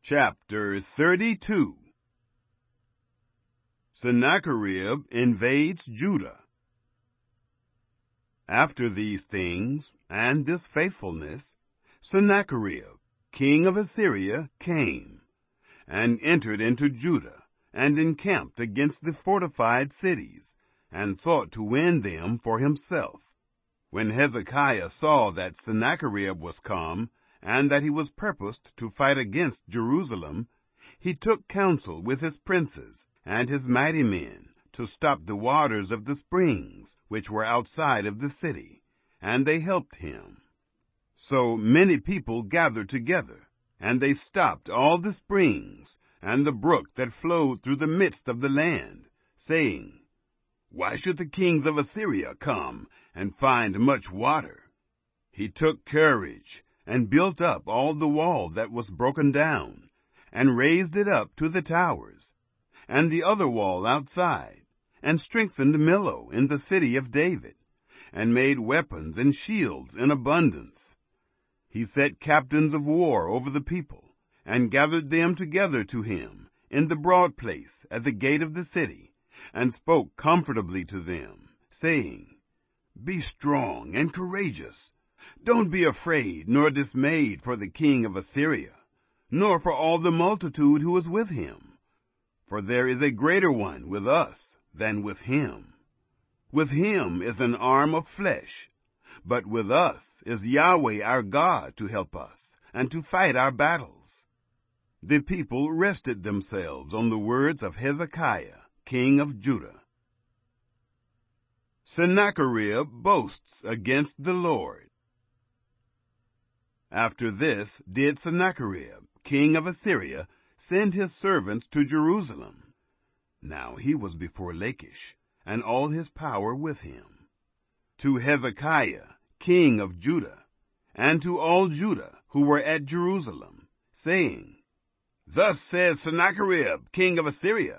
Chapter 32. Sennacherib invades Judah. After these things, and this faithfulness, Sennacherib, king of Assyria, came, and entered into Judah, and encamped against the fortified cities, and thought to win them for himself. When Hezekiah saw that Sennacherib was come, and that he was purposed to fight against Jerusalem, he took counsel with his princes and his mighty men to stop the waters of the springs which were outside of the city, and they helped him. So many people gathered together, and they stopped all the springs and the brook that flowed through the midst of the land, saying, "Why should the kings of Assyria come and find much water?" He took courage and built up all the wall that was broken down, and raised it up to the towers, and the other wall outside, and strengthened Millo in the city of David, and made weapons and shields in abundance. He set captains of war over the people, and gathered them together to him in the broad place at the gate of the city, and spoke comfortably to them, saying, "Be strong and courageous. Don't be afraid nor dismayed for the king of Assyria, nor for all the multitude who is with him. For there is a greater one with us than with him. With him is an arm of flesh, but with us is Yahweh our God to help us and to fight our battles." The people rested themselves on the words of Hezekiah, king of Judah. Sennacherib boasts against the Lord. After this did Sennacherib, king of Assyria, send his servants to Jerusalem. Now he was before Lachish, and all his power with him. To Hezekiah, king of Judah, and to all Judah who were at Jerusalem, saying, "Thus says Sennacherib, king of Assyria,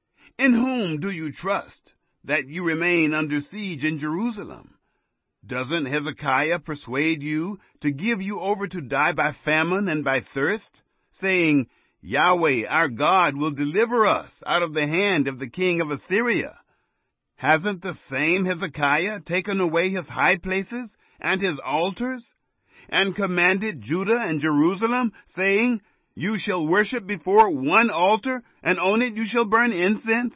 In whom do you trust, that you remain under siege in Jerusalem? Doesn't Hezekiah persuade you to give you over to die by famine and by thirst, saying, 'Yahweh our God will deliver us out of the hand of the king of Assyria'? Hasn't the same Hezekiah taken away his high places and his altars, and commanded Judah and Jerusalem, saying, 'You shall worship before one altar, and on it you shall burn incense'?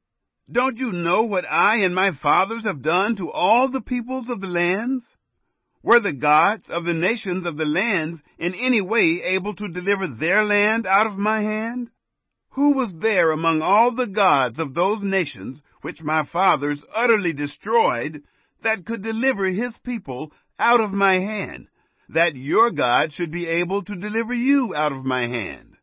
Don't you know what I and my fathers have done to all the peoples of the lands? Were the gods of the nations of the lands in any way able to deliver their land out of my hand? Who was there among all the gods of those nations which my fathers utterly destroyed that could deliver his people out of my hand, that your God should be able to deliver you out of my hand?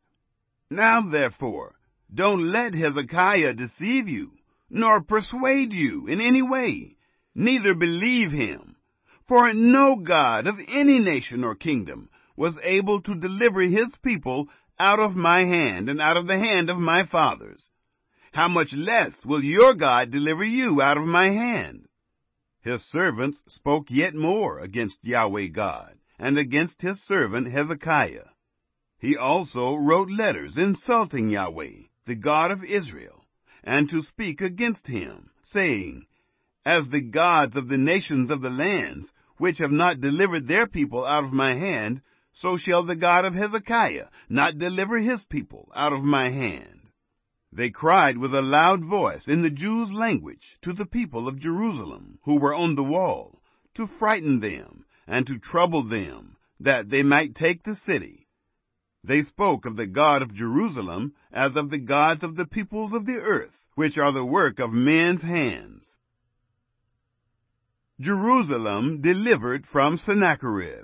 Now therefore, don't let Hezekiah deceive you, nor persuade you in any way, neither believe him. For no God of any nation or kingdom was able to deliver his people out of my hand and out of the hand of my fathers. How much less will your God deliver you out of my hand?" His servants spoke yet more against Yahweh God, and against his servant Hezekiah. He also wrote letters insulting Yahweh, the God of Israel, and to speak against him, saying, "As the gods of the nations of the lands, which have not delivered their people out of my hand, so shall the God of Hezekiah not deliver his people out of my hand." They cried with a loud voice in the Jews' language to the people of Jerusalem, who were on the wall, to frighten them and to trouble them, that they might take the city. They spoke of the God of Jerusalem as of the gods of the peoples of the earth, which are the work of men's hands. Jerusalem delivered from Sennacherib.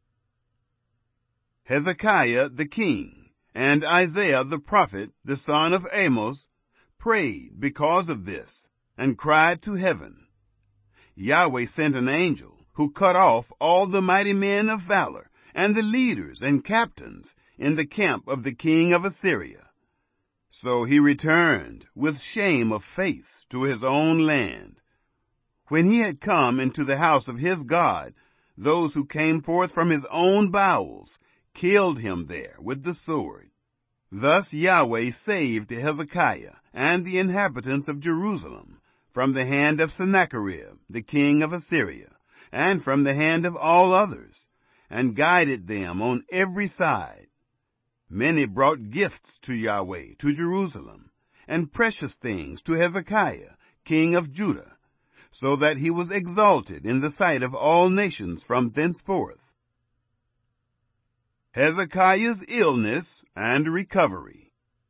Hezekiah the king and Isaiah the prophet, the son of Amos, prayed because of this, and cried to heaven. Yahweh sent an angel, who cut off all the mighty men of valor, and the leaders and captains in the camp of the king of Assyria. So he returned with shame of face to his own land. When he had come into the house of his God, those who came forth from his own bowels killed him there with the sword. Thus Yahweh saved Hezekiah and the inhabitants of Jerusalem from the hand of Sennacherib, the king of Assyria, and from the hand of all others, and guided them on every side. Many brought gifts to Yahweh, to Jerusalem, and precious things to Hezekiah, king of Judah, so that he was exalted in the sight of all nations from thenceforth. Hezekiah's illness and recovery.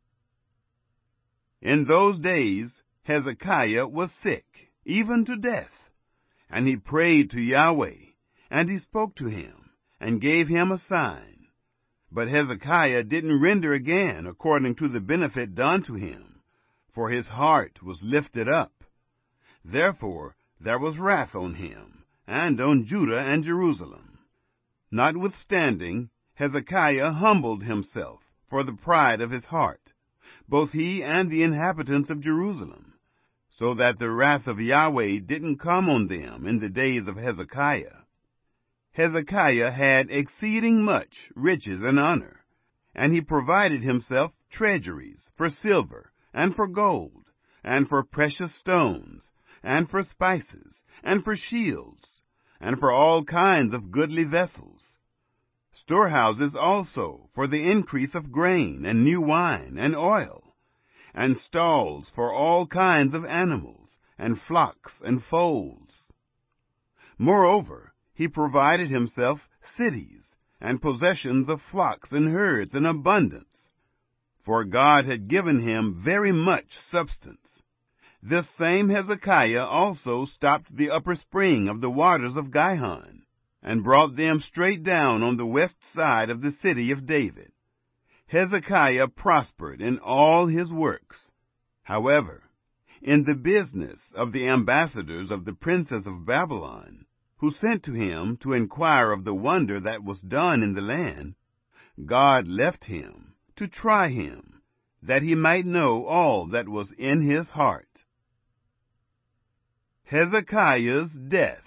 In those days Hezekiah was sick, even to death, and he prayed to Yahweh, and he spoke to him, and gave him a sign. But Hezekiah didn't render again according to the benefit done to him, for his heart was lifted up. Therefore there was wrath on him, and on Judah and Jerusalem. Notwithstanding, Hezekiah humbled himself for the pride of his heart, both he and the inhabitants of Jerusalem, so that the wrath of Yahweh didn't come on them in the days of Hezekiah. Hezekiah had exceeding much riches and honor, and he provided himself treasuries for silver, and for gold, and for precious stones, and for spices, and for shields, and for all kinds of goodly vessels. Storehouses also for the increase of grain, and new wine, and oil, and stalls for all kinds of animals, and flocks and foals. Moreover, he provided himself cities, and possessions of flocks and herds in abundance, for God had given him very much substance. This same Hezekiah also stopped the upper spring of the waters of Gihon, and brought them straight down on the west side of the city of David. Hezekiah prospered in all his works. However, in the business of the ambassadors of the princess of Babylon, who sent to him to inquire of the wonder that was done in the land, God left him to try him, that he might know all that was in his heart. Hezekiah's death.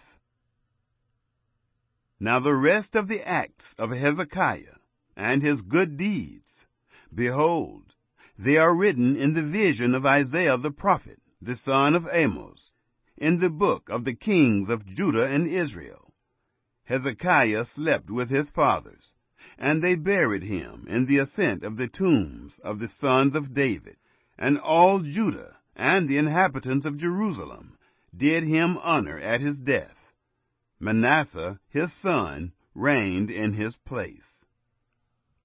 Now the rest of the acts of Hezekiah, and his good deeds, behold, they are written in the vision of Isaiah the prophet, the son of Amos, in the book of the kings of Judah and Israel. Hezekiah slept with his fathers, and they buried him in the ascent of the tombs of the sons of David, and all Judah and the inhabitants of Jerusalem did him honor at his death. Manasseh, his son, reigned in his place.